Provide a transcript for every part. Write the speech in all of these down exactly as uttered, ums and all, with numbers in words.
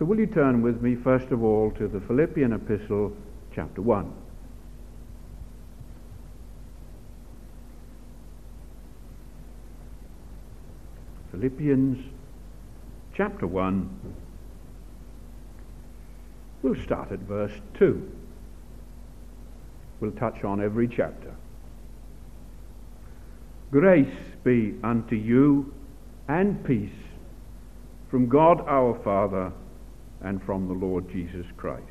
So will you turn with me first of all to the Philippian epistle, chapter one. Philippians chapter one. We'll start at verse two. We'll touch on every chapter. Grace be unto you and peace from God our Father and from the Lord Jesus Christ.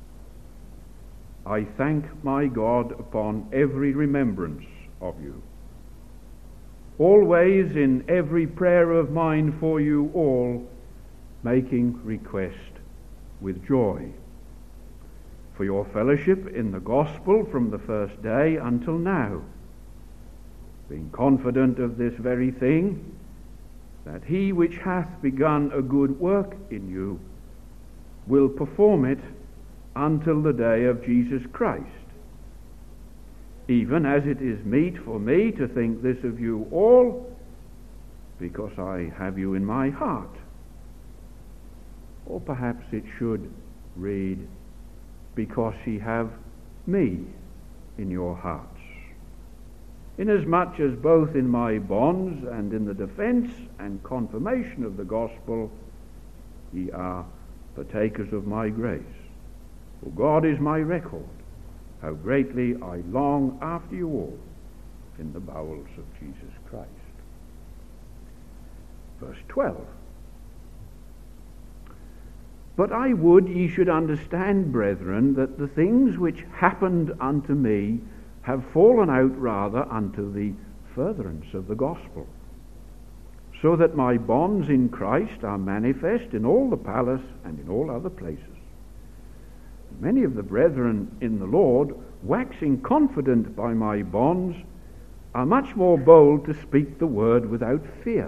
I thank my God upon every remembrance of you, always in every prayer of mine for you all, making request with joy, for your fellowship in the gospel from the first day until now, being confident of this very thing, that he which hath begun a good work in you will perform it until the day of Jesus Christ. Even as it is meet for me to think this of you all, because I have you in my heart. Or perhaps it should read, because ye have me in your hearts. Inasmuch as both in my bonds and in the defence and confirmation of the gospel ye are partakers of my grace. For God is my record, how greatly I long after you all in the bowels of Jesus Christ. Verse twelve. But I would ye should understand, brethren, that the things which happened unto me have fallen out rather unto the furtherance of the gospel, so that my bonds in Christ are manifest in all the palace and in all other places. Many of the brethren in the Lord, waxing confident by my bonds, are much more bold to speak the word without fear.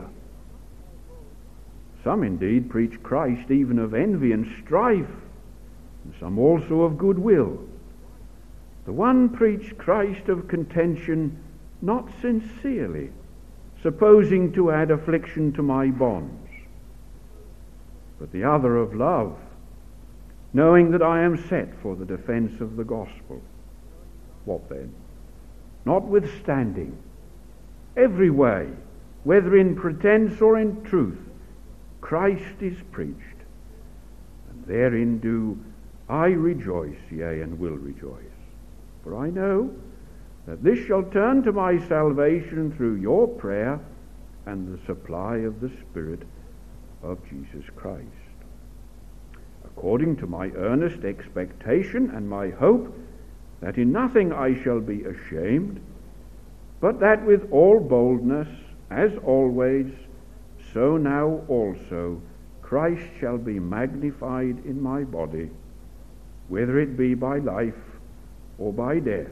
Some indeed preach Christ even of envy and strife, and some also of goodwill. The one preached Christ of contention, not sincerely, supposing to add affliction to my bonds, but the other of love, knowing that I am set for the defence of the gospel. What then? Notwithstanding, every way, whether in pretence or in truth, Christ is preached, and therein do I rejoice, yea, and will rejoice. For I know that this shall turn to my salvation through your prayer and the supply of the Spirit of Jesus Christ, according to my earnest expectation and my hope that in nothing I shall be ashamed, but that with all boldness, as always, so now also Christ shall be magnified in my body, whether it be by life or by death.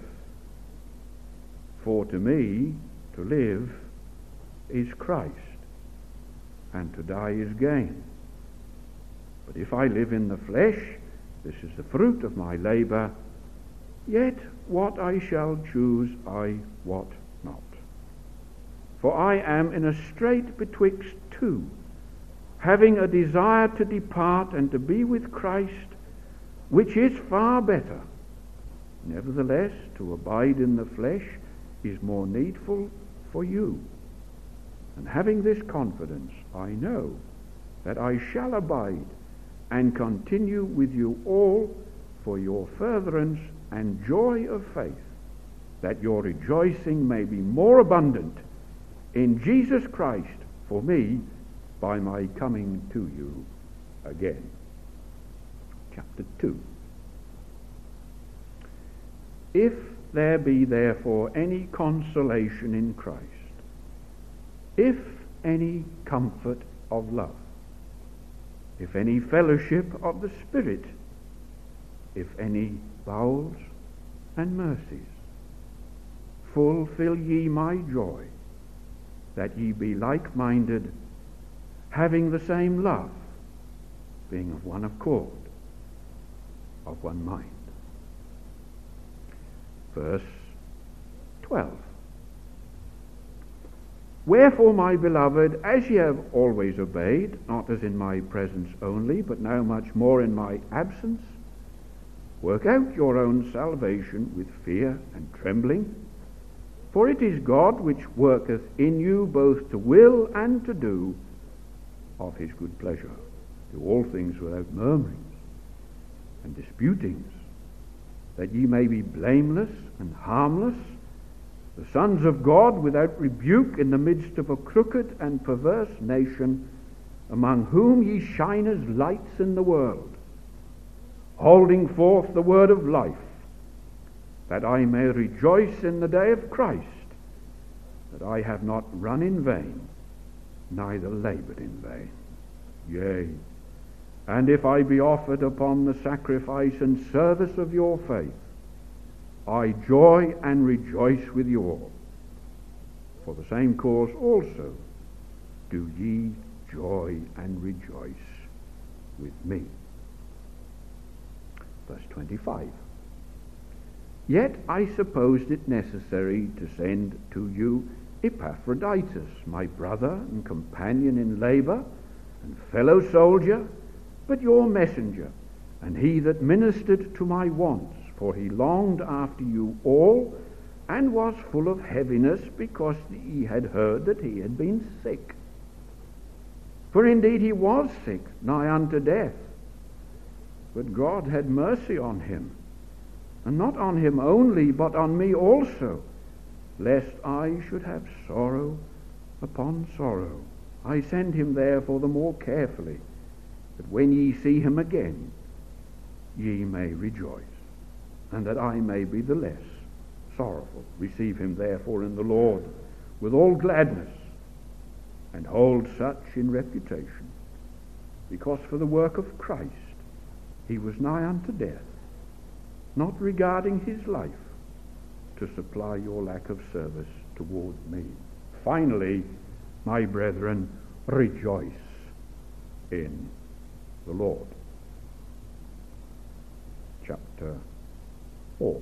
For to me to live is Christ, and to die is gain. But if I live in the flesh, this is the fruit of my labour, yet what I shall choose I wot not. For I am in a strait betwixt two, having a desire to depart and to be with Christ, which is far better. Nevertheless, to abide in the flesh is more needful for you. And having this confidence, I know that I shall abide and continue with you all for your furtherance and joy of faith, that your rejoicing may be more abundant in Jesus Christ for me by my coming to you again. Chapter two. If there be therefore any consolation in Christ, if any comfort of love, if any fellowship of the Spirit, if any bowels and mercies, fulfill ye my joy, that ye be like-minded, having the same love, being of one accord, of one mind. Verse twelve. Wherefore, my beloved, as ye have always obeyed, not as in my presence only, but now much more in my absence, work out your own salvation with fear and trembling. For it is God which worketh in you both to will and to do of his good pleasure. Do all things without murmurings and disputings, that ye may be blameless and harmless, the sons of God without rebuke in the midst of a crooked and perverse nation, among whom ye shine as lights in the world, holding forth the word of life, that I may rejoice in the day of Christ, that I have not run in vain, neither labored in vain. Yea, and if I be offered upon the sacrifice and service of your faith, I joy and rejoice with you all. For the same cause also do ye joy and rejoice with me. Verse twenty-five. Yet I supposed it necessary to send to you Epaphroditus, my brother and companion in labor and fellow soldier, but your messenger, and he that ministered to my wants, for he longed after you all, and was full of heaviness, because he had heard that he had been sick. For indeed he was sick, nigh unto death. But God had mercy on him, and not on him only, but on me also, lest I should have sorrow upon sorrow. I send him therefore the more carefully, that when ye see him again, ye may rejoice, and that I may be the less sorrowful. Receive him therefore in the Lord with all gladness, and hold such in reputation, because for the work of Christ he was nigh unto death, not regarding his life, to supply your lack of service toward me. Finally, my brethren, rejoice in the Lord. Chapter four.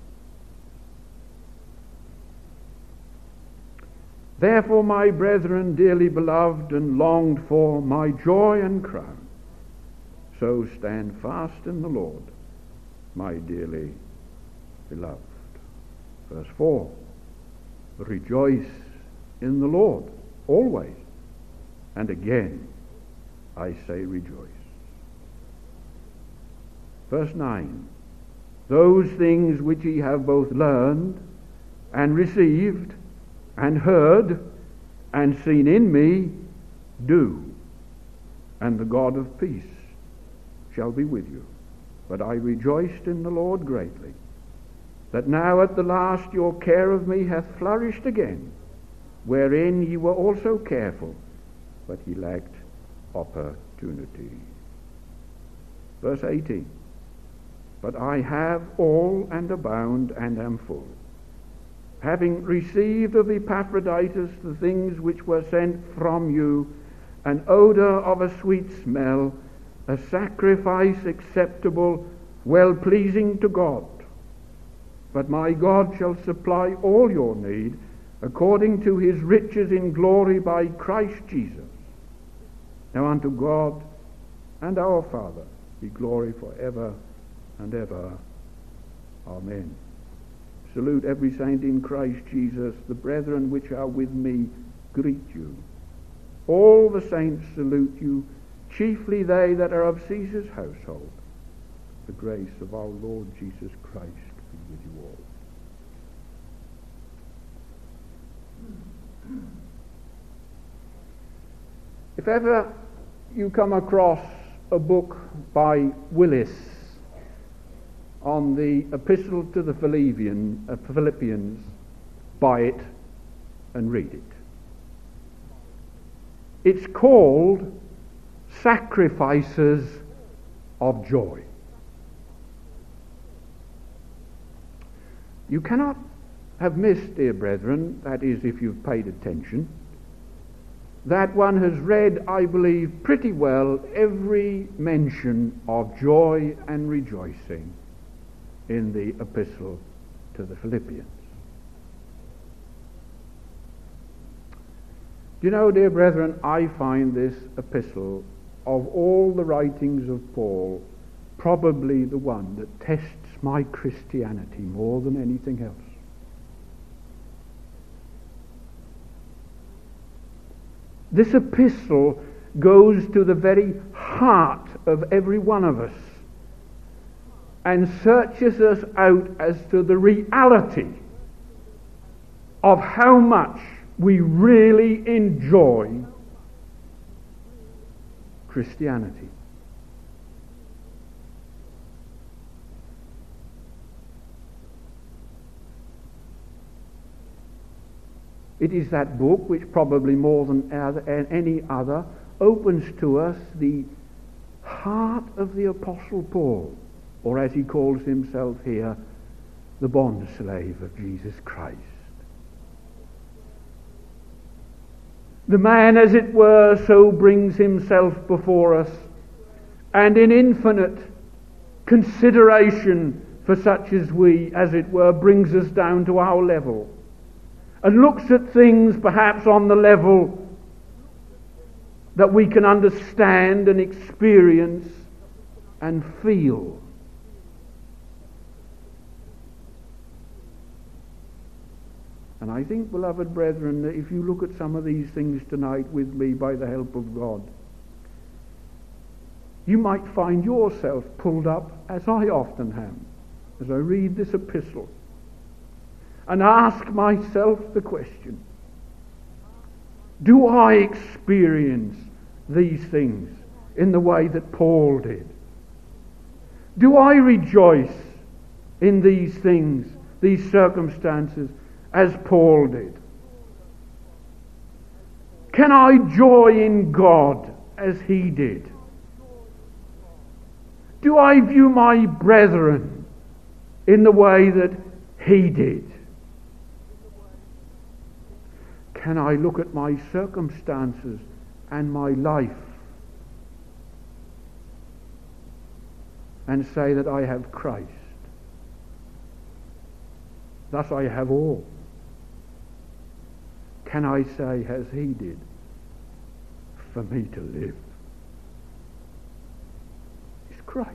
Therefore, my brethren, dearly beloved and longed for, my joy and crown, so stand fast in the Lord, my dearly beloved. Verse four. Rejoice in the Lord always, and again I say rejoice. Verse nine. Those things which ye have both learned and received and heard and seen in me, do, and the God of peace shall be with you. But I rejoiced in the Lord greatly, that now at the last your care of me hath flourished again, wherein ye were also careful, but ye lacked opportunity. Verse eighteen. But I have all and abound and am full, having received of Epaphroditus the things which were sent from you, an odor of a sweet smell, a sacrifice acceptable, well-pleasing to God. But my God shall supply all your need according to his riches in glory by Christ Jesus. Now unto God and our Father be glory forever and ever. Amen. Salute every saint in Christ Jesus. The brethren which are with me greet you. All the saints salute you, chiefly they that are of Caesar's household. The grace of our Lord Jesus Christ be with you all. If ever you come across a book by Willis on the Epistle to the Philippian, uh, Philippians, buy it and read it. It's called Sacrifices of Joy. You cannot have missed, dear brethren, that is if you've paid attention, that one has read, I believe, pretty well every mention of joy and rejoicing in the Epistle to the Philippians. You know, dear brethren, I find this epistle, of all the writings of Paul, probably the one that tests my Christianity more than anything else. This epistle goes to the very heart of every one of us and searches us out as to the reality of how much we really enjoy Christianity. It is that book which, probably more than any other, opens to us the heart of the Apostle Paul, or as he calls himself here, the bondslave of Jesus Christ. The man, as it were, so brings himself before us, and in infinite consideration for such as we, as it were, brings us down to our level, and looks at things perhaps on the level that we can understand and experience and feel. And I think, beloved brethren, that if you look at some of these things tonight with me by the help of God, you might find yourself pulled up, as I often am, as I read this epistle, and ask myself the question, do I experience these things in the way that Paul did? Do I rejoice in these things, these circumstances, as Paul did? Can I joy in God as he did? Do I view my brethren in the way that he did? Can I look at my circumstances and my life and say that I have Christ? Thus I have all. Can I say, as he did, for me to live is Christ?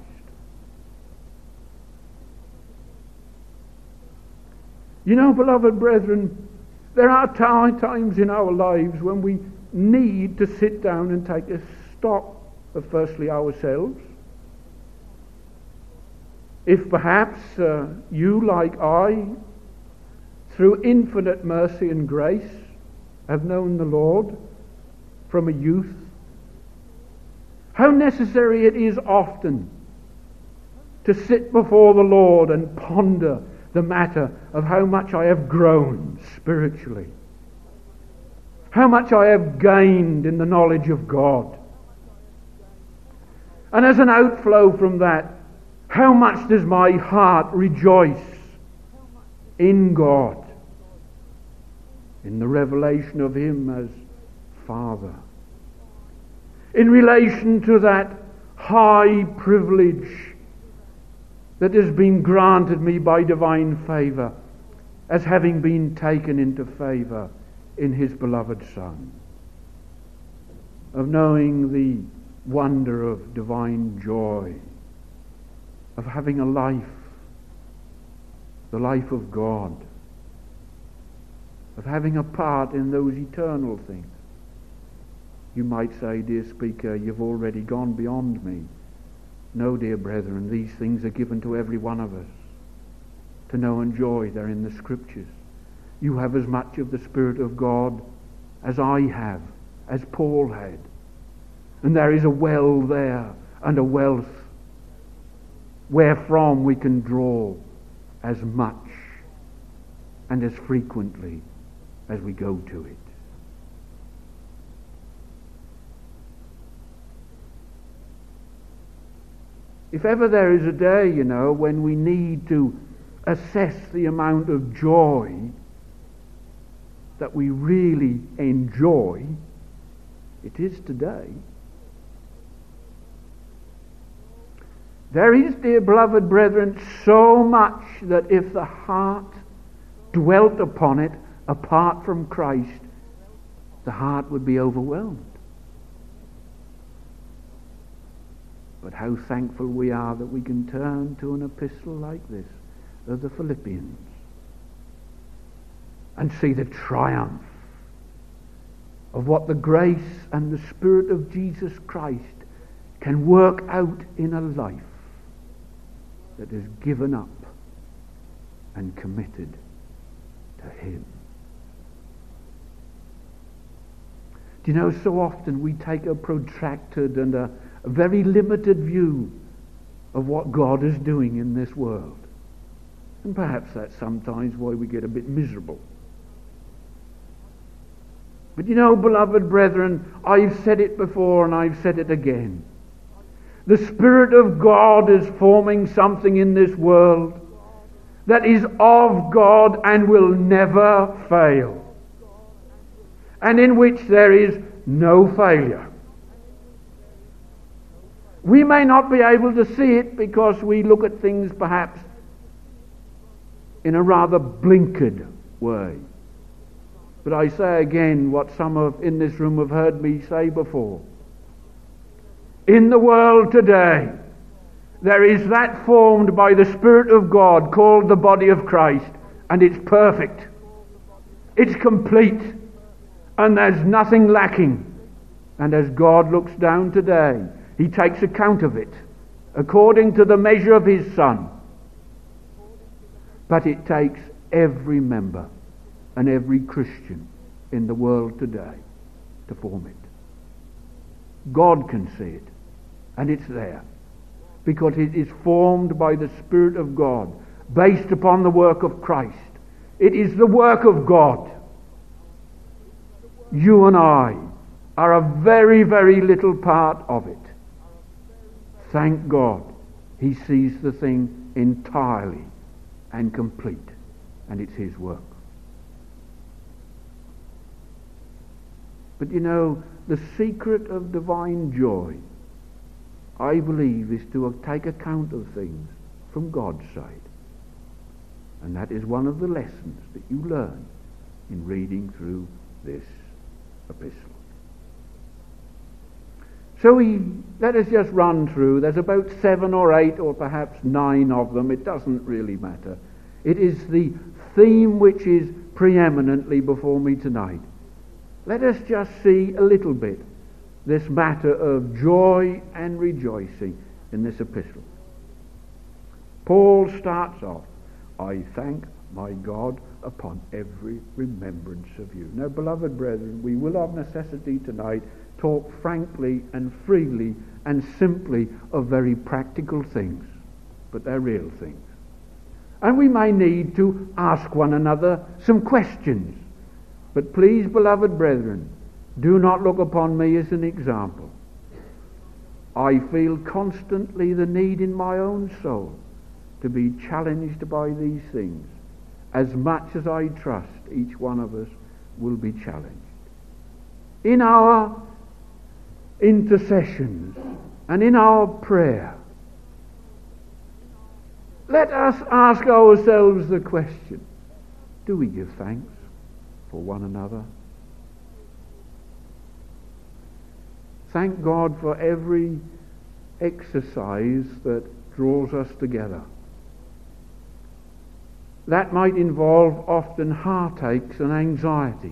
You know, beloved brethren, there are t- times in our lives when we need to sit down and take a stock of firstly ourselves. If perhaps uh, you, like I, through infinite mercy and grace, have known the Lord from a youth, how necessary it is often to sit before the Lord and ponder the matter of how much I have grown spiritually, how much I have gained in the knowledge of God, and as an outflow from that, how much does my heart rejoice in God, in the revelation of him as Father, in relation to that high privilege that has been granted me by divine favour, as having been taken into favour in his beloved Son, of knowing the wonder of divine joy, of having a life, the life of God, of having a part in those eternal things. You might say, dear speaker, you've already gone beyond me. No, dear brethren, these things are given to every one of us to know and joy. They're in the Scriptures. You have as much of the Spirit of God as I have, as Paul had. And there is a well there and a wealth wherefrom we can draw as much and as frequently as we go to it. If ever there is a day, you know, when we need to assess the amount of joy that we really enjoy, it is today. There is, dear beloved brethren, so much that if the heart dwelt upon it apart from Christ, the heart would be overwhelmed. But how thankful we are that we can turn to an epistle like this of the Philippians and see the triumph of what the grace and the Spirit of Jesus Christ can work out in a life that is given up and committed to Him. Do you know, so often we take a protracted and a, a very limited view of what God is doing in this world. And perhaps that's sometimes why we get a bit miserable. But you know, beloved brethren, I've said it before and I've said it again. The Spirit of God is forming something in this world that is of God and will never fail, and in which there is no failure. We may not be able to see it because we look at things perhaps in a rather blinkered way. But I say again what some of in this room have heard me say before. In the world today, there is that formed by the Spirit of God called the body of Christ, and it's perfect. It's complete, and there's nothing lacking. And as God looks down today, He takes account of it according to the measure of His Son. But it takes every member and every Christian in the world today to form it. God can see it, and it's there, because it is formed by the Spirit of God, based upon the work of Christ. It is the work of God. You and I are a very, very little part of it. Thank God, He sees the thing entirely and complete, and it's His work. But you know, the secret of divine joy, I believe, is to take account of things from God's side. And that is one of the lessons that you learn in reading through this epistle. So we, let us just run through. There's about seven or eight or perhaps nine of them. It doesn't really matter. It is the theme which is preeminently before me tonight. Let us just see a little bit this matter of joy and rejoicing in this epistle. Paul starts off, I thank my God upon every remembrance of you. Now, beloved brethren, we will of necessity tonight talk frankly and freely and simply of very practical things, but they're real things. And we may need to ask one another some questions. But please, beloved brethren, do not look upon me as an example. I feel constantly the need in my own soul to be challenged by these things, as much as I trust each one of us will be challenged. In our intercessions and in our prayer, let us ask ourselves the question, do we give thanks for one another? Thank God for every exercise that draws us together. That might involve often heartaches and anxieties.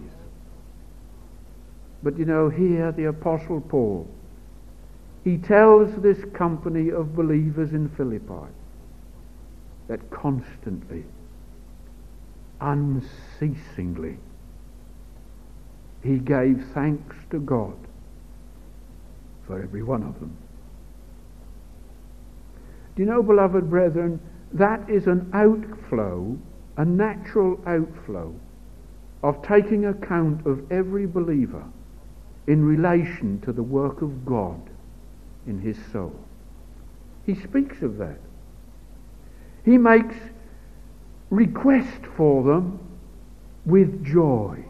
But you know, here the Apostle Paul, he tells this company of believers in Philippi that constantly, unceasingly, he gave thanks to God for every one of them. Do you know, beloved brethren, that is an outflow, a natural outflow of taking account of every believer in relation to the work of God in his soul. He speaks of that. He makes request for them with joy.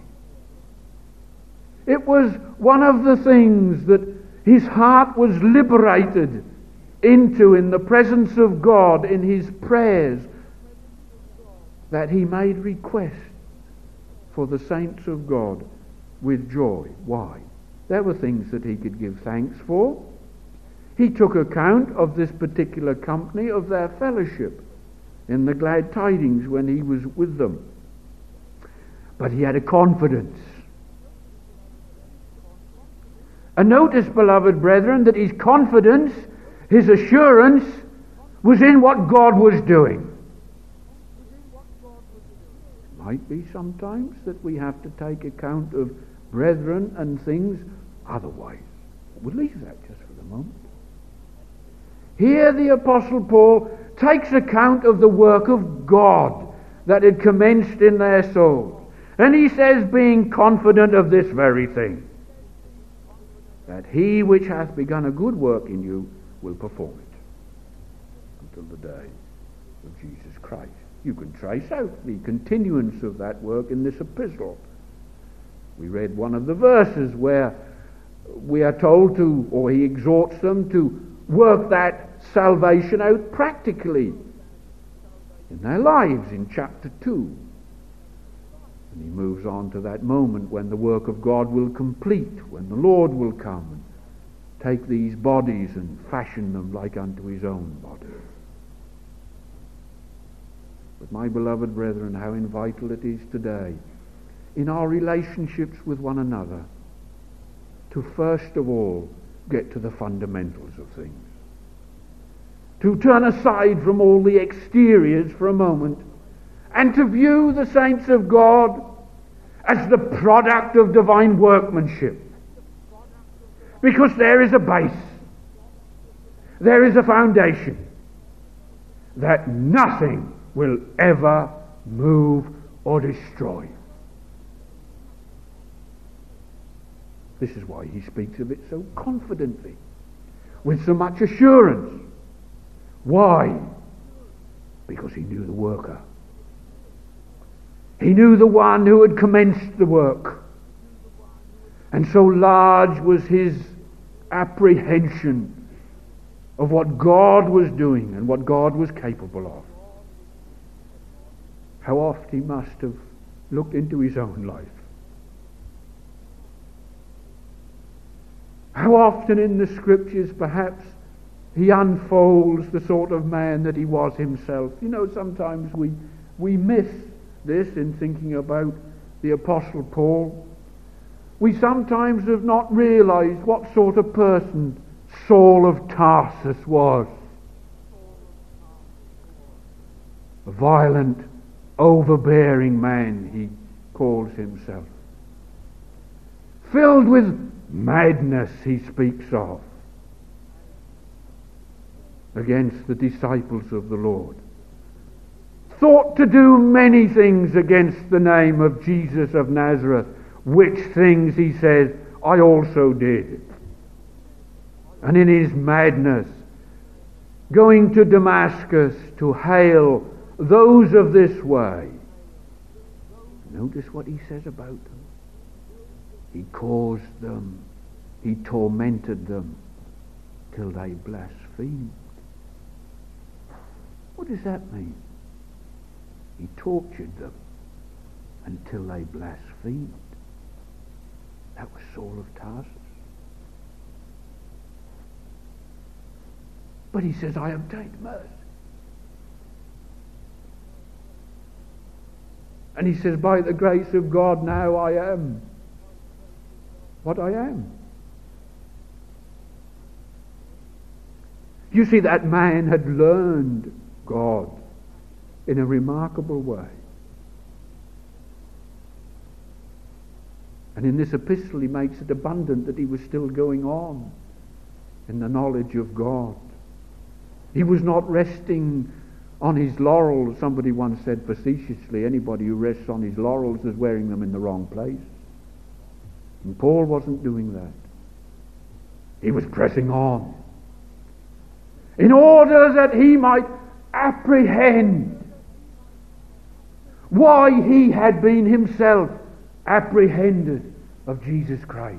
It was one of the things that his heart was liberated into in the presence of God in his prayers, that he made request for the saints of God with joy. Why? There were things that he could give thanks for. He took account of this particular company, of their fellowship in the glad tidings when he was with them. But he had a confidence. And notice, beloved brethren, that his confidence, his assurance, was in what God was doing. It might be sometimes that we have to take account of brethren and things otherwise. We'll leave that just for the moment. Here the Apostle Paul takes account of the work of God that had commenced in their souls. And he says, being confident of this very thing, that he which hath begun a good work in you will perform it until the day of Jesus Christ. You can trace out the continuance of that work in this epistle. We read one of the verses where we are told to, or he exhorts them to work that salvation out practically in their lives in chapter two. And he moves on to that moment when the work of God will complete, when the Lord will come and take these bodies and fashion them like unto his own body. But my beloved brethren, how vital it is today in our relationships with one another to first of all get to the fundamentals of things. To turn aside from all the exteriors for a moment and to view the saints of God as the product of divine workmanship. Because there is a base, there is a foundation that nothing will ever move or destroy. This is why he speaks of it so confidently, with so much assurance. Why? Because he knew the worker. He knew the one who had commenced the work. And so large was his apprehension of what God was doing and what God was capable of. How oft he must have looked into his own life. How often in the Scriptures perhaps he unfolds the sort of man that he was himself. You know, sometimes we we miss this in thinking about the Apostle Paul. We sometimes have not realized what sort of person Saul of Tarsus was. A violent, overbearing man, he calls himself. Filled with madness, he speaks of, against the disciples of the Lord. Thought to do many things against the name of Jesus of Nazareth, which things, he says, I also did. And in his madness, going to Damascus to hail those of this way. Notice what he says about them. He caused them, he tormented them till they blasphemed. What does that mean? He tortured them until they blasphemed. That was Saul of Tarsus. But he says, I obtained mercy. And he says, by the grace of God now I am what I am. You see, that man had learned God in a remarkable way. And in this epistle he makes it abundant that he was still going on in the knowledge of God. He was not resting on his laurels. Somebody once said facetiously, anybody who rests on his laurels is wearing them in the wrong place. And Paul wasn't doing that. He was pressing on in order that he might apprehend why he had been himself apprehended of Jesus Christ.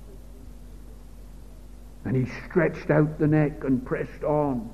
And he stretched out the neck and pressed on.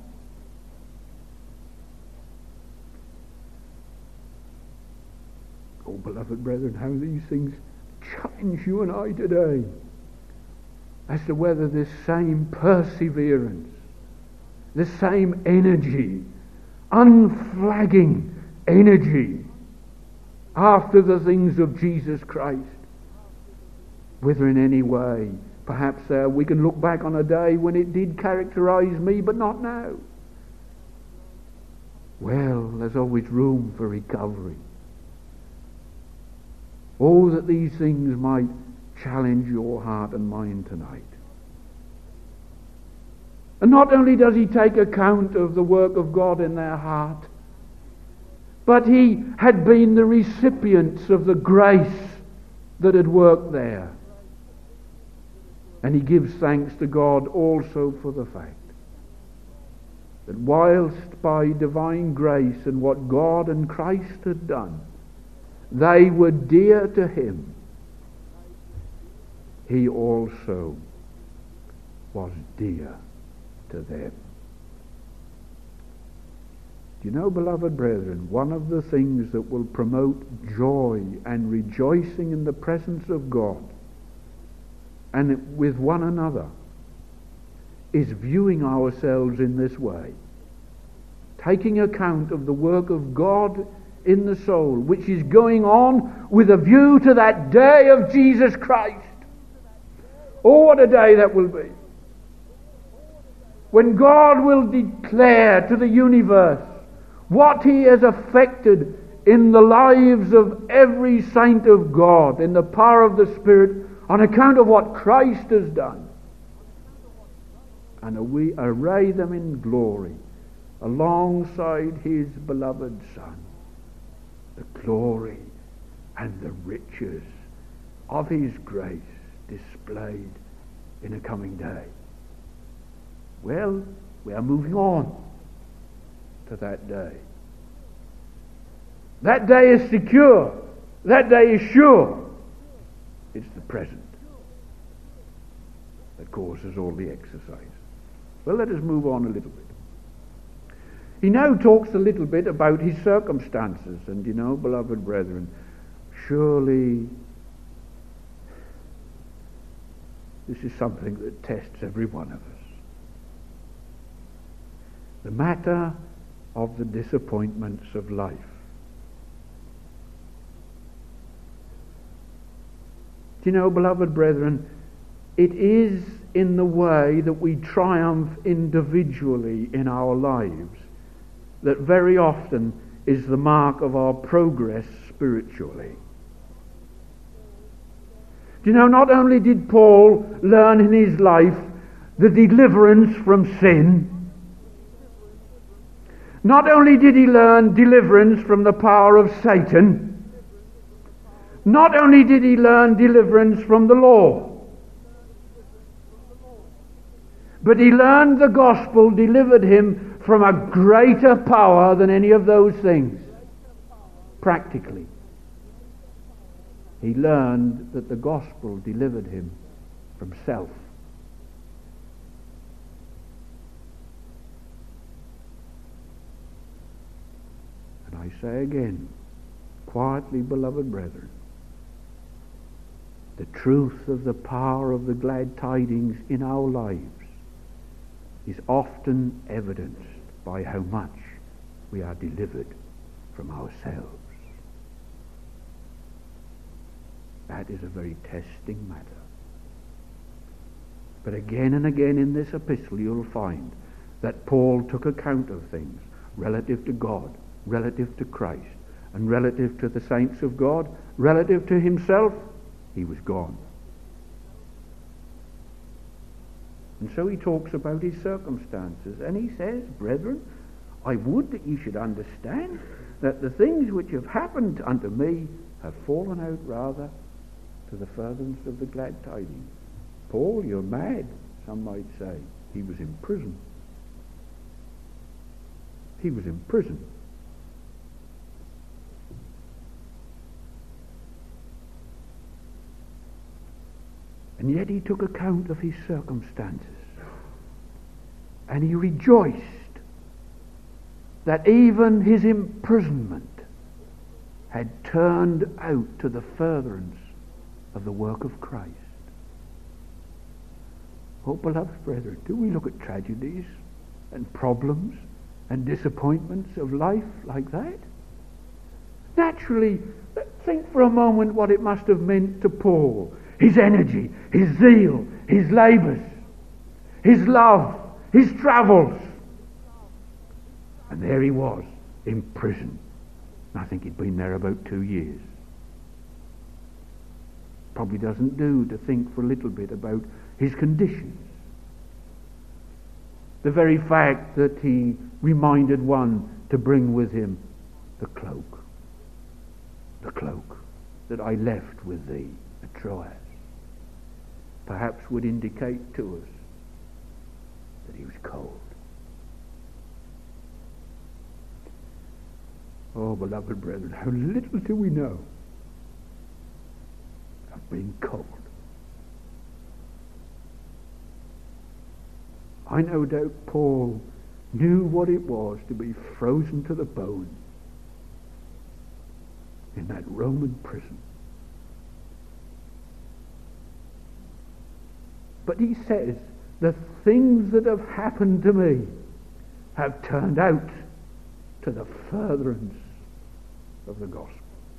Oh, beloved brethren, how these things challenge you and I today as to whether this same perseverance, the same energy, unflagging energy after the things of Jesus Christ, whether in any way, perhaps uh, we can look back on a day when it did characterize me, but not now. Well, there's always room for recovery. Oh, that these things might challenge your heart and mind tonight. And not only does he take account of the work of God in their heart, but he had been the recipients of the grace that had worked there. And he gives thanks to God also for the fact that whilst by divine grace and what God and Christ had done, they were dear to him, he also was dear to them. Do you know, beloved brethren, one of the things that will promote joy and rejoicing in the presence of God and with one another is viewing ourselves in this way, taking account of the work of God in the soul, which is going on with a view to that day of Jesus Christ. Oh, what a day that will be, when God will declare to the universe what he has effected in the lives of every saint of God in the power of the Spirit on account of what Christ has done, and we array them in glory alongside his beloved Son, the glory and the riches of his grace displayed in a coming day. Well, we are moving on to that day. That day is secure. That day is sure. It's the present that causes all the exercise. Well, let us move on a little bit. He now talks a little bit about his circumstances, and you know, beloved brethren, surely this is something that tests every one of us. The matter of the disappointments of life. Do you know, beloved brethren, it is in the way that we triumph individually in our lives that very often is the mark of our progress spiritually. Do you know, not only did Paul learn in his life the deliverance from sin, not only did he learn deliverance from the power of Satan, not only did he learn deliverance from the law, but he learned the gospel delivered him from a greater power than any of those things. Practically, he learned that the gospel delivered him from self. And I say again, quietly, beloved brethren, the truth of the power of the glad tidings in our lives is often evidenced by how much we are delivered from ourselves. That is a very testing matter. But again and again in this epistle you'll find that Paul took account of things relative to God, relative to Christ, and relative to the saints of God, relative to himself. He was gone. And so he talks about his circumstances, and he says, brethren, I would that ye should understand that the things which have happened unto me have fallen out rather to the furtherance of the glad tidings. Paul, you're mad, some might say. He was in prison. He was in prison. And yet he took account of his circumstances. And he rejoiced that even his imprisonment had turned out to the furtherance of the work of Christ. Oh, beloved brethren, do we look at tragedies and problems and disappointments of life like that? Naturally, think for a moment what it must have meant to Paul. His energy, his zeal, his labours, his love, his travels. And there he was, in prison. I think he'd been there about two years. Probably doesn't do to think for a little bit about his conditions. The very fact that he reminded one to bring with him the cloak. The cloak that I left with thee at Troas. Perhaps would indicate to us that he was cold. Oh, beloved brethren, how little do we know of being cold. I no doubt Paul knew what it was to be frozen to the bone in that Roman prison. But he says, the things that have happened to me have turned out to the furtherance of the gospel.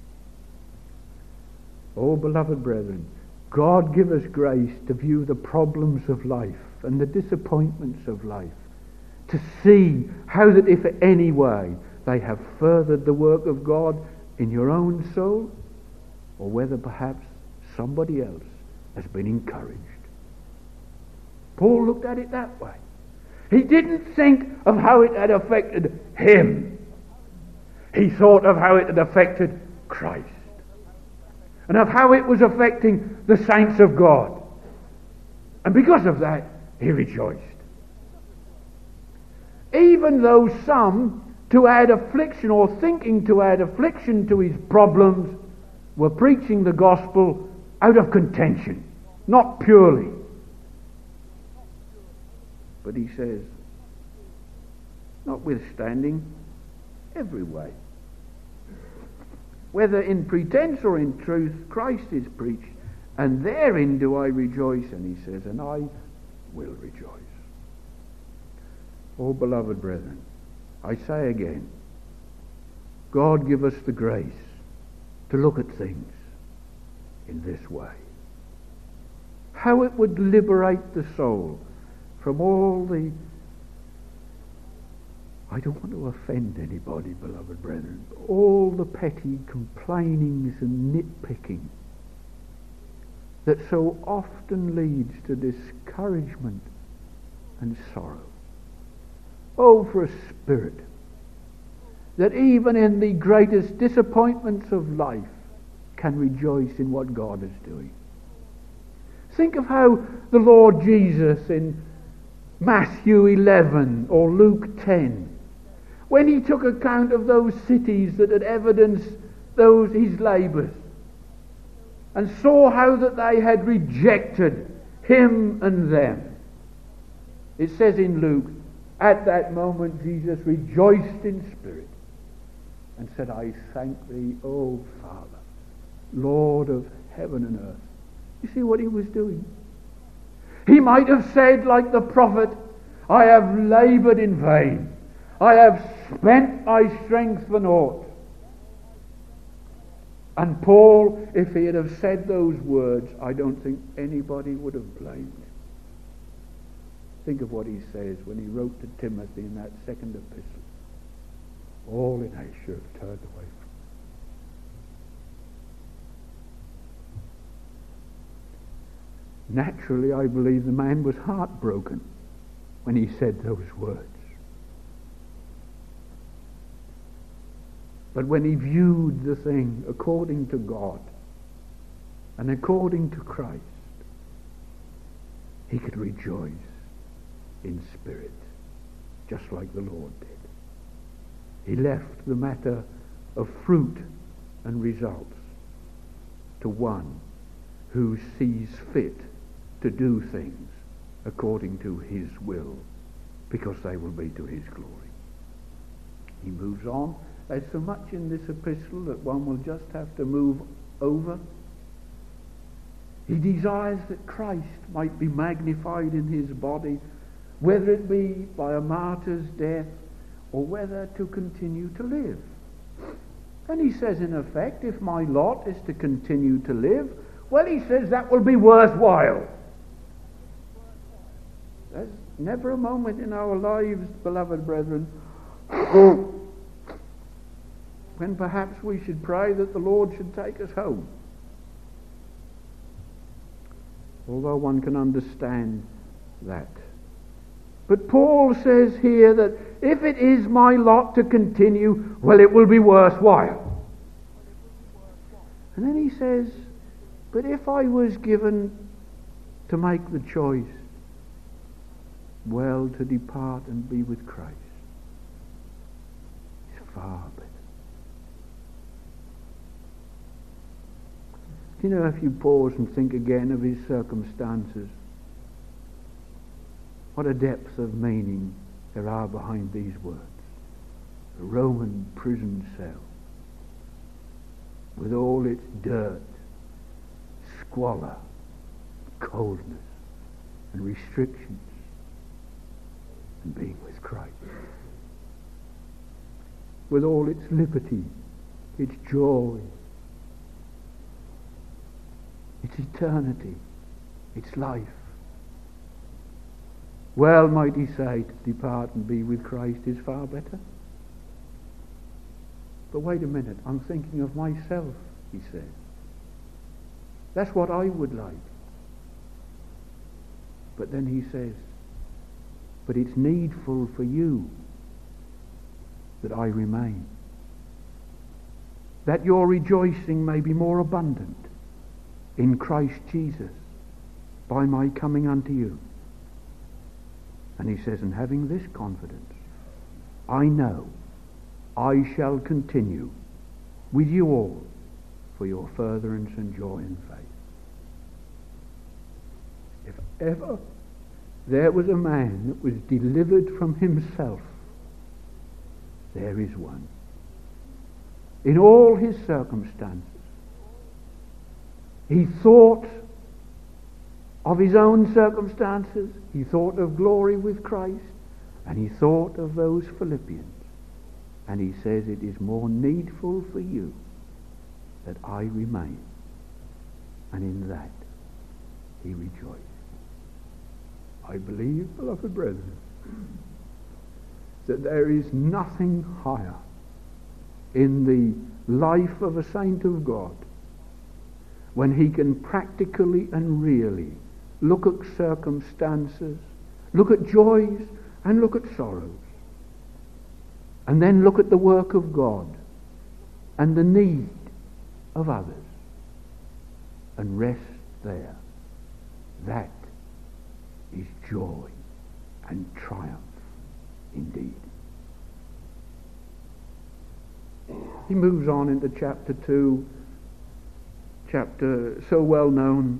Oh, beloved brethren, God give us grace to view the problems of life and the disappointments of life, to see how that if in any way they have furthered the work of God in your own soul, or whether perhaps somebody else has been encouraged. Paul looked at it that way. He didn't think of how it had affected him. He thought of how it had affected Christ, and of how it was affecting the saints of God. And because of that, he rejoiced. Even though some, to add affliction or thinking to add affliction to his problems, were preaching the gospel out of contention, not purely. But he says, notwithstanding, every way, whether in pretense or in truth, Christ is preached, and therein do I rejoice. And he says, and I will rejoice. Oh, beloved brethren, I say again, God give us the grace to look at things in this way. How it would liberate the soul from all the, I don't want to offend anybody, beloved brethren, all the petty complainings and nitpicking that so often leads to discouragement and sorrow. Oh, for a spirit that even in the greatest disappointments of life can rejoice in what God is doing. Think of how the Lord Jesus in Matthew eleven or Luke ten, when he took account of those cities that had evidenced those his labours, and saw how that they had rejected him and them. It says in Luke, at that moment Jesus rejoiced in spirit and said, I thank thee, O Father, Lord of heaven and earth. You see what he was doing? He might have said like the prophet, I have laboured in vain. I have spent my strength for naught. And Paul, if he had have said those words, I don't think anybody would have blamed him. Think of what he says when he wrote to Timothy in that second epistle. All in Asia have turned away from him. Naturally, I believe the man was heartbroken when he said those words. But when he viewed the thing according to God and according to Christ, he could rejoice in spirit, just like the Lord did. He left the matter of fruit and results to one who sees fit to do things according to his will, because they will be to his glory. He moves on. There's so much in this epistle that one will just have to move over. He desires that Christ might be magnified in his body, whether it be by a martyr's death or whether to continue to live. And he says, in effect, if my lot is to continue to live, well, he says that will be worthwhile. There's never a moment in our lives, beloved brethren, when perhaps we should pray that the Lord should take us home. Although one can understand that. But Paul says here that if it is my lot to continue, well, it will be worthwhile. And then he says, but if I was given to make the choice, well, to depart and be with Christ, it's far better. Do you know, if you pause and think again of his circumstances, what a depth of meaning there are behind these words. A Roman prison cell, with all its dirt, squalor, coldness, and restrictions, and being with Christ. With all its liberty, its joy, its eternity, its life. Well, might he say, to depart and be with Christ is far better. But wait a minute, I'm thinking of myself, he says. That's what I would like. But then he says, but it's needful for you that I remain, that your rejoicing may be more abundant in Christ Jesus by my coming unto you. And he says, and having this confidence, I know I shall continue with you all for your furtherance and joy in faith. If ever there was a man that was delivered from himself, there is one. In all his circumstances, he thought of his own circumstances, he thought of glory with Christ, and he thought of those Philippians. And he says, it is more needful for you that I remain. And in that he rejoiced. I believe, beloved brethren, that there is nothing higher in the life of a saint of God when he can practically and really look at circumstances, look at joys and look at sorrows, and then look at the work of God and the need of others, and rest there. That is joy and triumph indeed. He moves on into chapter two, chapter so well known,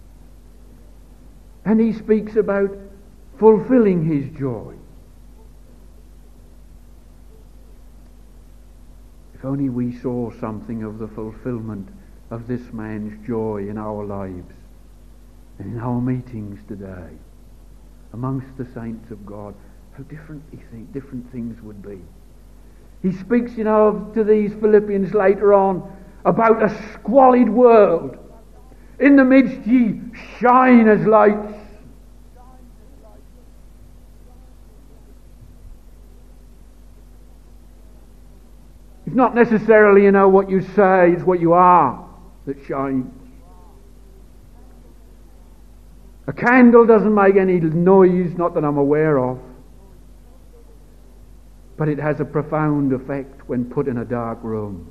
and he speaks about fulfilling his joy. If only we saw something of the fulfillment of this man's joy in our lives and in our meetings today amongst the saints of God, how different he think, different things would be. He speaks, you know, to these Philippians later on about a squalid world. In the midst ye shine as lights. It's not necessarily, you know, what you say, it's what you are that shines. A candle doesn't make any noise, not that I'm aware of, but it has a profound effect when put in a dark room.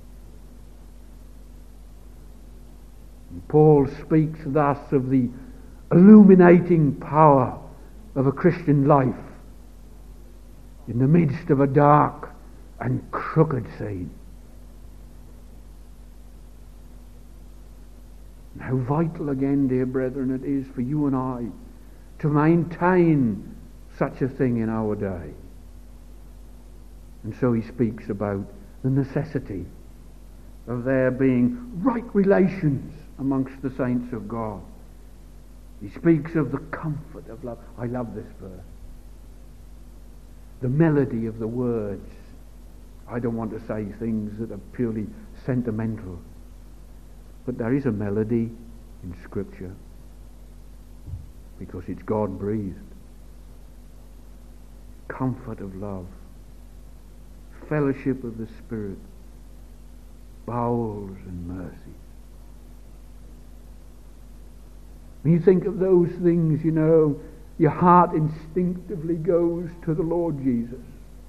And Paul speaks thus of the illuminating power of a Christian life in the midst of a dark and crooked scene. And how vital again, dear brethren, it is for you and I to maintain such a thing in our day. And so he speaks about the necessity of there being right relations amongst the saints of God. He speaks of the comfort of love. I love this verse. The melody of the words. I don't want to say things that are purely sentimental, but there is a melody in Scripture because it's God-breathed. Comfort of love, fellowship of the Spirit, bowels and mercy. When you think of those things, you know, your heart instinctively goes to the Lord Jesus.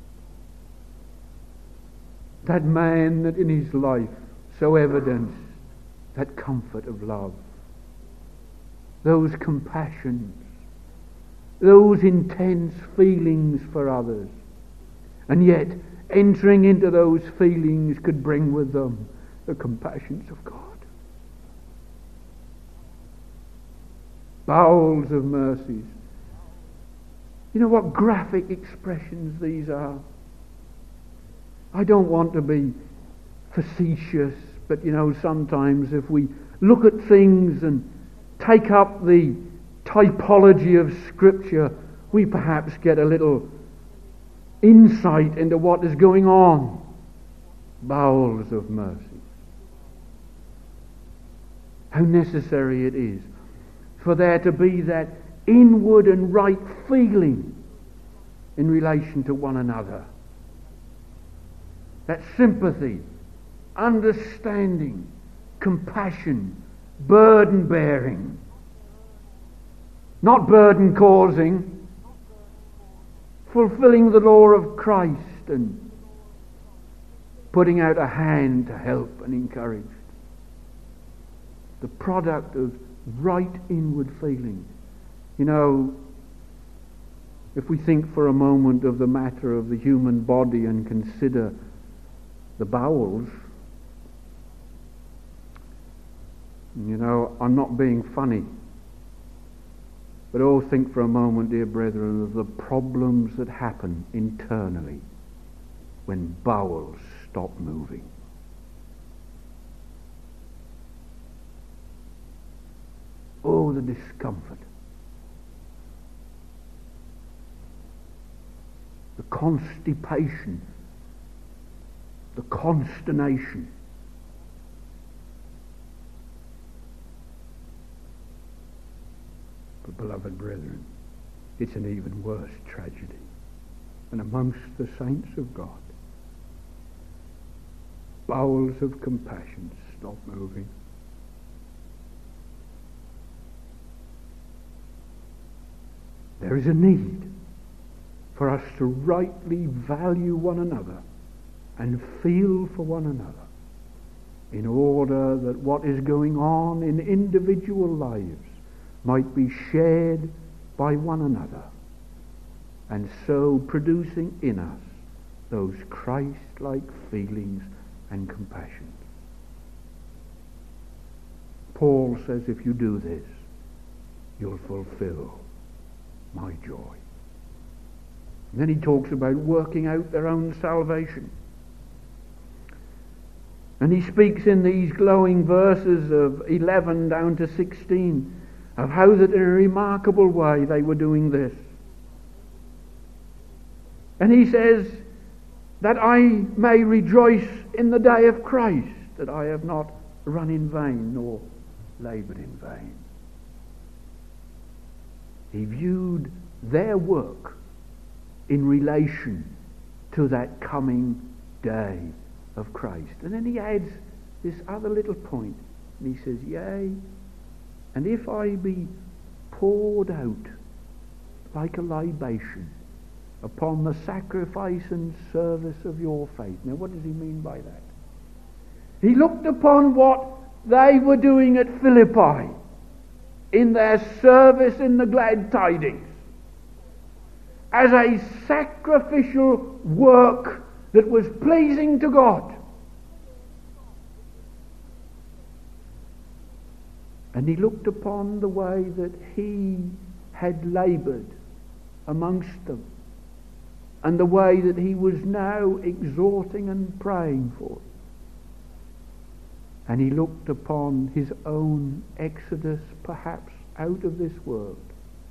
That man that in his life so evidenced that comfort of love, those compassions, those intense feelings for others, and yet entering into those feelings could bring with them the compassions of God. Bowels of mercies. You know what graphic expressions these are? I don't want to be facetious, but you know, sometimes if we look at things and take up the typology of Scripture, we perhaps get a little insight into what is going on. Bowels of mercy. How necessary it is for there to be that inward and right feeling in relation to one another. That sympathy, understanding, compassion, burden bearing. Not burden causing, fulfilling the law of Christ and putting out a hand to help and encourage. The product of right inward feeling. You know, if we think for a moment of the matter of the human body and consider the bowels, you know, I'm not being funny, but oh, think for a moment, dear brethren, of the problems that happen internally when bowels stop moving. Oh, the discomfort. The constipation. The consternation. But beloved brethren, it's an even worse tragedy. And amongst the saints of God, bowels of compassion stop moving. There is a need for us to rightly value one another and feel for one another in order that what is going on in individual lives might be shared by one another, and so producing in us those Christ-like feelings and compassions. Paul says, if you do this, you'll fulfill my joy. And then he talks about working out their own salvation. And he speaks in these glowing verses of eleven down to sixteen of how that in a remarkable way they were doing this. And he says, that I may rejoice in the day of Christ, that I have not run in vain nor laboured in vain. He viewed their work in relation to that coming day of Christ. And then he adds this other little point, and he says, yea, and if I be poured out like a libation upon the sacrifice and service of your faith. Now what does he mean by that? He looked upon what they were doing at Philippi in their service in the glad tidings as a sacrificial work that was pleasing to God. And he looked upon the way that he had laboured amongst them, and the way that he was now exhorting and praying for. And he looked upon his own exodus, perhaps out of this world.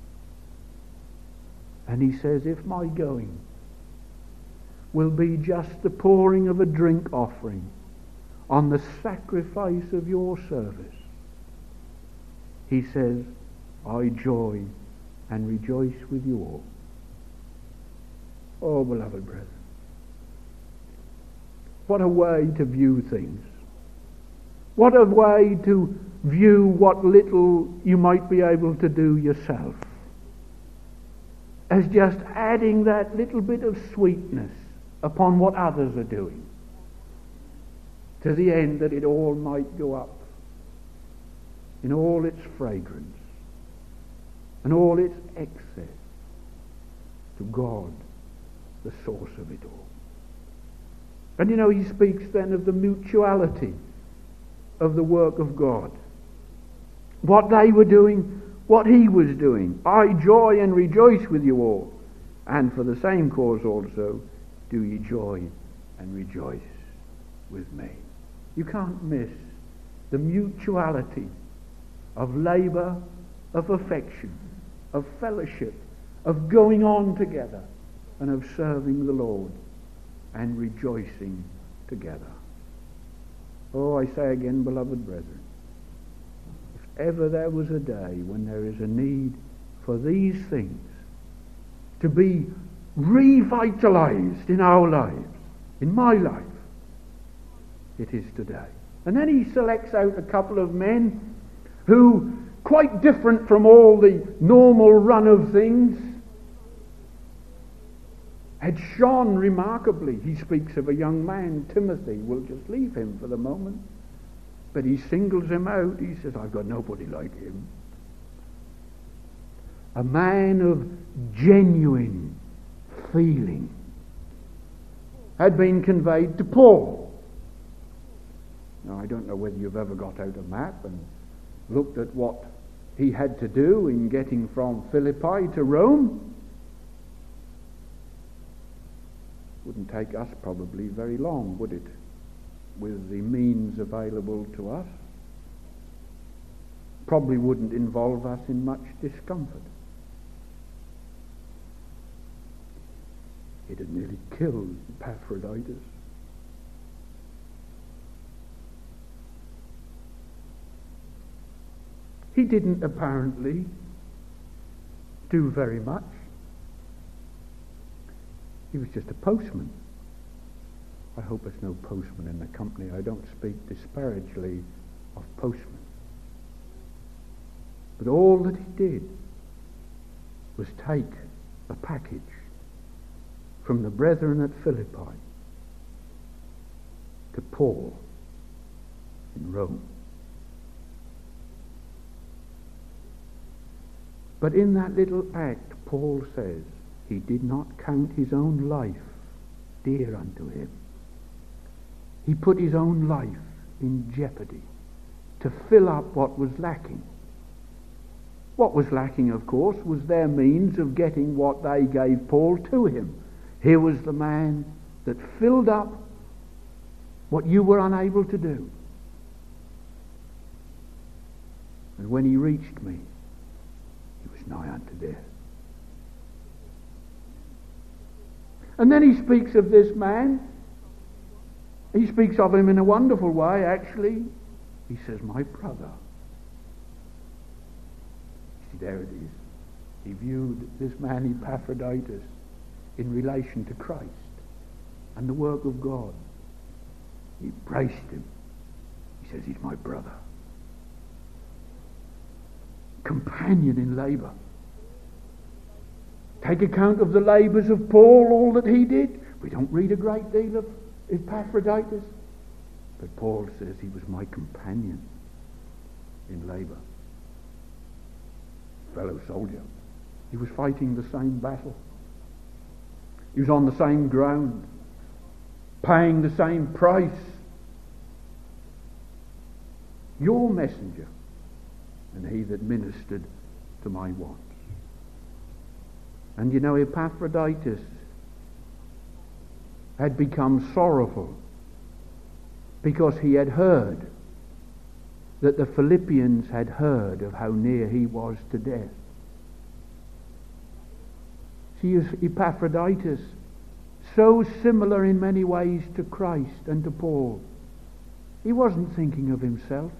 And he says, if my going will be just the pouring of a drink offering on the sacrifice of your service, he says, I joy and rejoice with you all. Oh, beloved brethren, what a way to view things. What a way to view what little you might be able to do yourself, as just adding that little bit of sweetness upon what others are doing, to the end that it all might go up in all its fragrance and all its excess to God, the source of it all. And you know, he speaks then of the mutuality of the work of God. What they were doing, what he was doing. I joy and rejoice with you all. And for the same cause also, do ye joy and rejoice with me. You can't miss the mutuality of labour, of affection, of fellowship, of going on together, and of serving the Lord and rejoicing together. Oh, I say again, beloved brethren, if ever there was a day when there is a need for these things to be revitalized in our lives, in my life, it is today. And then he selects out a couple of men who, quite different from all the normal run of things, had shone remarkably. He speaks of a young man, Timothy. We'll just leave him for the moment. But he singles him out. He says, I've got nobody like him. A man of genuine feeling had been conveyed to Paul. Now, I don't know whether you've ever got out a map and looked at what he had to do in getting from Philippi to Rome. Wouldn't take us probably very long, would it, with the means available to us? Probably wouldn't involve us in much discomfort. It had nearly killed Epaphroditus. He didn't apparently do very much. He was just a postman. I hope there's no postman in the company. I don't speak disparagingly of postmen. But all that he did was take a package from the brethren at Philippi to Paul in Rome. But in that little act, Paul says, he did not count his own life dear unto him. He put his own life in jeopardy to fill up what was lacking. What was lacking, of course, was their means of getting what they gave Paul to him. Here was the man that filled up what you were unable to do. And when he reached me, he was nigh unto death. And then he speaks of this man. He speaks of him in a wonderful way, actually. He says, my brother. See, there it is. He viewed this man Epaphroditus in relation to Christ and the work of God. He braced him. He says, he's my brother. Companion in labour. Take account of the labours of Paul, all that he did. We don't read a great deal of Epaphroditus. But Paul says he was my companion in labour. Fellow soldier. He was fighting the same battle. He was on the same ground. Paying the same price. Your messenger. And he that ministered to my wants. And you know, Epaphroditus had become sorrowful because he had heard that the Philippians had heard of how near he was to death. See, Epaphroditus, so similar in many ways to Christ and to Paul, he wasn't thinking of himself.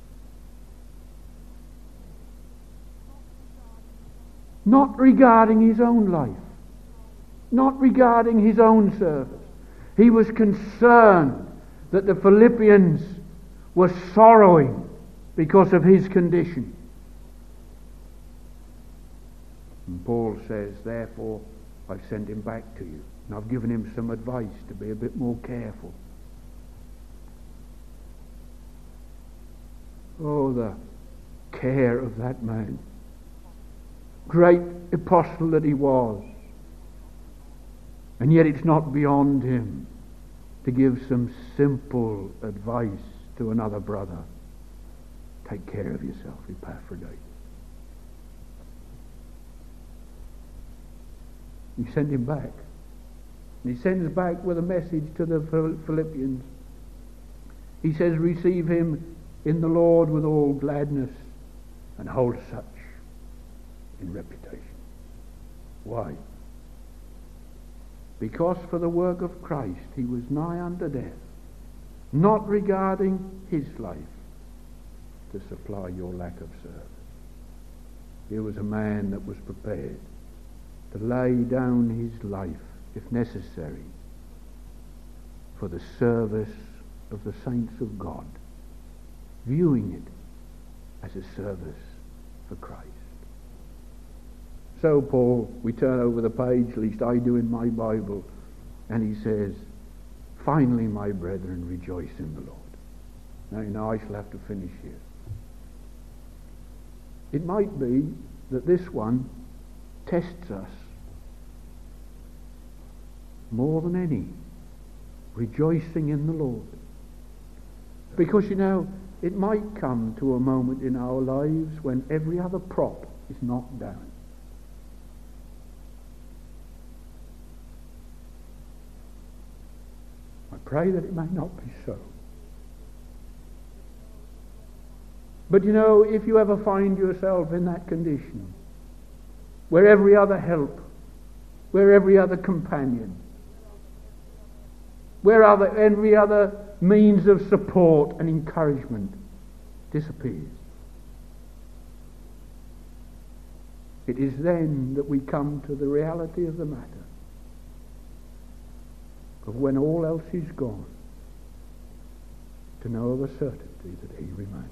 Not regarding his own life, not regarding his own service. He was concerned that the Philippians were sorrowing because of his condition. And Paul says, therefore, I've sent him back to you. And I've given him some advice to be a bit more careful. Oh, the care of that man. Great apostle that he was. And yet it's not beyond him to give some simple advice to another brother. Take care of yourself, Epaphroditus. He sent him back. And he sends back with a message to the Philippians. He says, receive him in the Lord with all gladness and hold such in reputation. Why? Because for the work of Christ he was nigh unto death, not regarding his life to supply your lack of service. Here was a man that was prepared to lay down his life, if necessary, for the service of the saints of God, viewing it as a service for Christ. So Paul, we turn over the page, at least I do in my Bible, and he says, finally, my brethren, rejoice in the Lord. Now, you know, I shall have to finish here. It might be that this one tests us more than any, rejoicing in the Lord. Because, you know, it might come to a moment in our lives when every other prop is knocked down. I pray that it may not be so. But you know, if you ever find yourself in that condition, where every other help, where every other companion, where other, every other means of support and encouragement disappears, it is then that we come to the reality of the matter, of when all else is gone, to know of a certainty that he remains.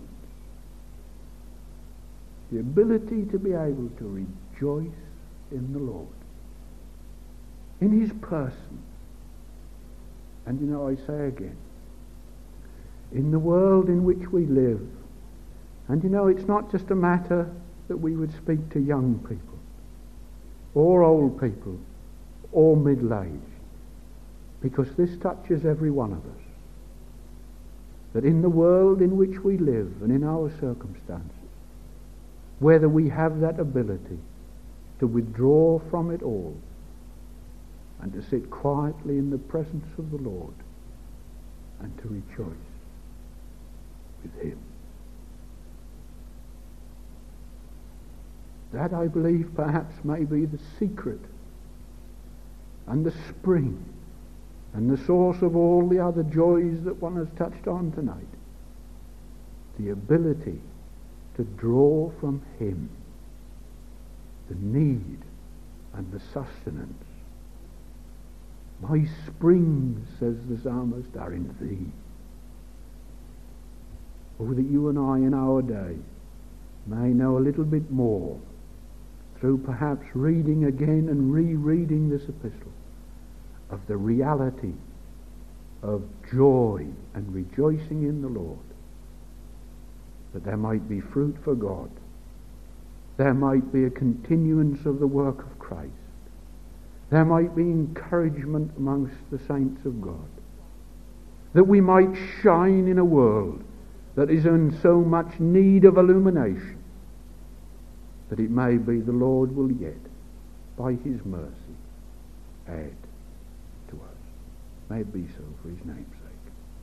The ability to be able to rejoice in the Lord, in his person. And you know, I say again, in the world in which we live, and you know, it's not just a matter that we would speak to young people, or old people, or middle-aged, because this touches every one of us. That in the world in which we live and in our circumstances, whether we have that ability to withdraw from it all and to sit quietly in the presence of the Lord and to rejoice with him. That, I believe, perhaps may be the secret and the spring and the source of all the other joys that one has touched on tonight. The ability to draw from him the need and the sustenance. My springs, says the psalmist, are in thee. Oh, that you and I in our day may know a little bit more through perhaps reading again and rereading this epistle of the reality of joy and rejoicing in the Lord, that there might be fruit for God, there might be a continuance of the work of Christ, there might be encouragement amongst the saints of God, that we might shine in a world that is in so much need of illumination, that it may be the Lord will yet, by his mercy, add to us. May it be so for his name's sake.